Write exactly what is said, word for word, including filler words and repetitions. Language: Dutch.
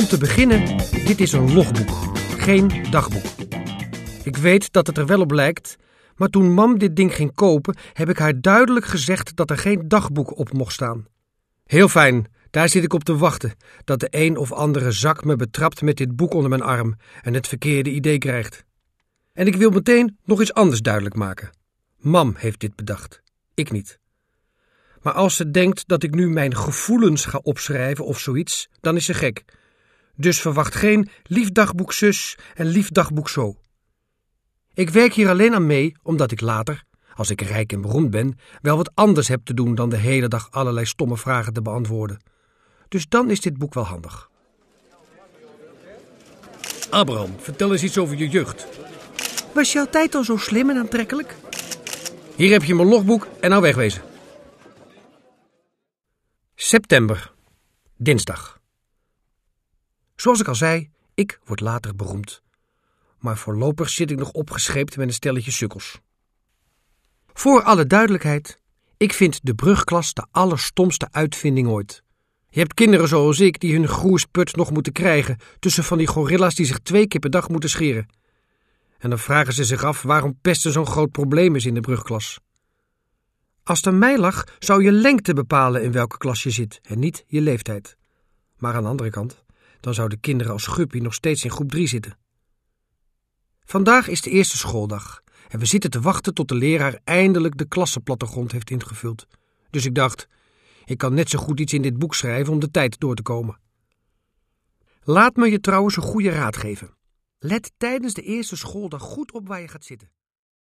te beginnen, dit is een logboek, geen dagboek. Ik weet dat het er wel op lijkt, maar toen mam dit ding ging kopen, heb ik haar duidelijk gezegd dat er geen dagboek op mocht staan. Heel fijn, daar zit ik op te wachten, dat de een of andere zak me betrapt met dit boek onder mijn arm en het verkeerde idee krijgt. En ik wil meteen nog iets anders duidelijk maken. Mam heeft dit bedacht, ik niet. Maar als ze denkt dat ik nu mijn gevoelens ga opschrijven of zoiets, dan is ze gek. Dus verwacht geen lief dagboek zus en lief dagboek zo. Ik werk hier alleen aan mee, omdat ik later, als ik rijk en beroemd ben, wel wat anders heb te doen dan de hele dag allerlei stomme vragen te beantwoorden. Dus dan is dit boek wel handig. Abraham, vertel eens iets over je jeugd. Was je altijd al zo slim en aantrekkelijk? Hier heb je mijn logboek en nou wegwezen. September, dinsdag. Zoals ik al zei, ik word later beroemd. Maar voorlopig zit ik nog opgescheept met een stelletje sukkels. Voor alle duidelijkheid, ik vind de brugklas de allerstomste uitvinding ooit. Je hebt kinderen zoals ik die hun groeispurt nog moeten krijgen tussen van die gorilla's die zich twee keer per dag moeten scheren. En dan vragen ze zich af waarom pesten zo'n groot probleem is in de brugklas. Als het aan mij lag, zou je lengte bepalen in welke klas je zit en niet je leeftijd. Maar aan de andere kant, dan zouden kinderen als Guppy nog steeds in groep drie zitten. Vandaag is de eerste schooldag en we zitten te wachten tot de leraar eindelijk de klassenplattegrond heeft ingevuld. Dus ik dacht, ik kan net zo goed iets in dit boek schrijven om de tijd door te komen. Laat me je trouwens een goede raad geven. Let tijdens de eerste schooldag goed op waar je gaat zitten.